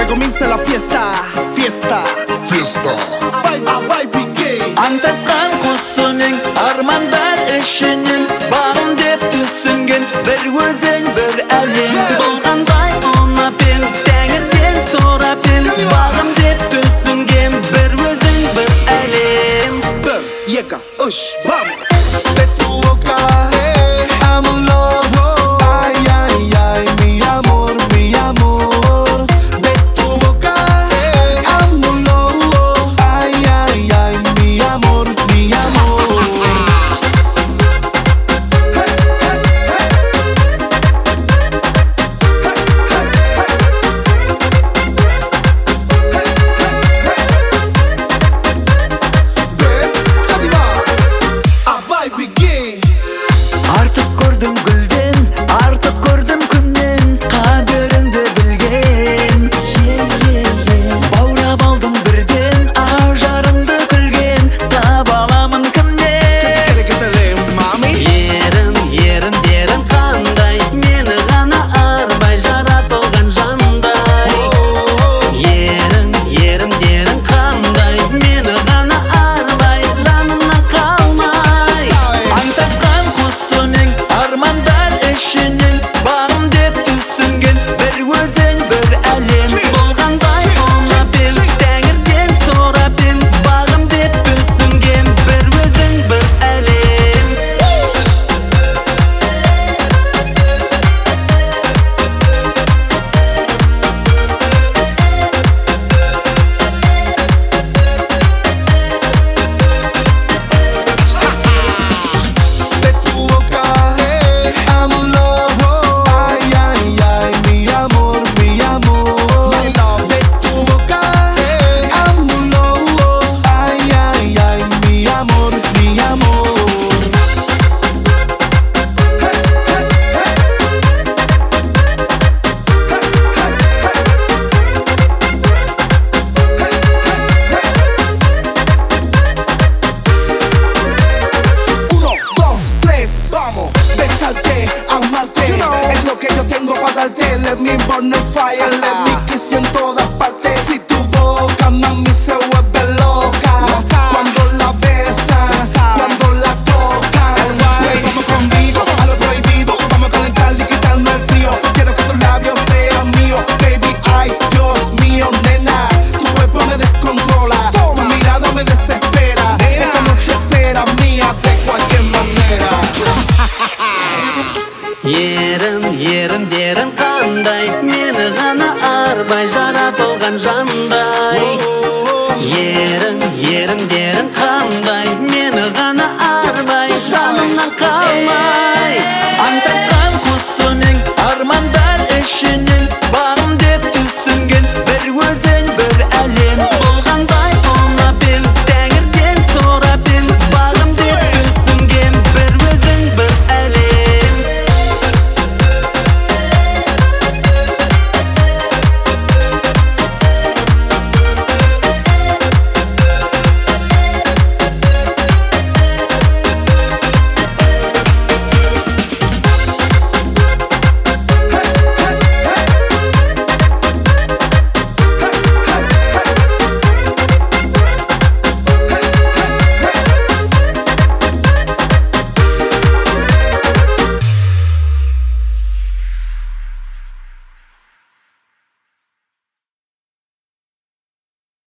que comience la fiesta. Fiesta. Vay Piqué. Аңсатқан құсының армандар ішінен бағым деп түсінген бір өзің бір әлем. Болғандай ұнап ем, тәңірден сұрап ем, бағым деп түсінген бір өзің бір әлем. Bir, yeka, ush, vamos. De tu boca, I'm in love. Ay, ay, ay, mi amor, mi amor. De tu boca, I'm in love. Ay, ay, ay, mi amor, mi amor. Артық көрдім гүлден, артық көрдім күннен, қадіріңді білген. Баурап алдым бірден, ажарыңды күлген, таба аламын кімнен. ¿Qué te dé, mami? Еріндерің қандай, мені ғана арбай жаратылған жандай. Еріндерің қандай, мені ғана арбай жанымнан қалмай. Аңсатқан құсының армандар ішінен бағым деп түсінген бір өзің бір әлем. Болғандай ұнап ем, тәңірден сұрап ем, бағым деп түсінген бір өзің бір әлем. De tu boca, I'm in love. Ay, ay, ay, mi amor, mi amor. De tu boca, I'm in love. Ay, ay, ay, mi amor, mi amor. Uno, dos, tres, vamos. Besarte, amarte, es lo que yo tengo para darte. Let me burn the fire, let me kiss you en todas partes. Si tu boca, mami, se vuelve loca cuando la besas, cuando la tocas. Pues vamos conmigo a lo prohibido, vamos a calentar y quitarnos el frío. Quiero que tus labios sean míos, baby, ay, Dios mío, nena. Tu cuerpo me descontrola, tu mirada me desespera. Esta noche será mía de cualquier manera. Еріндерің қандай, мені ғана арбай жаратылған жандай. Еріндерің қандай, мені ғана арбай жанымнан қалмай. Аңсатқан құсының армандар ішінен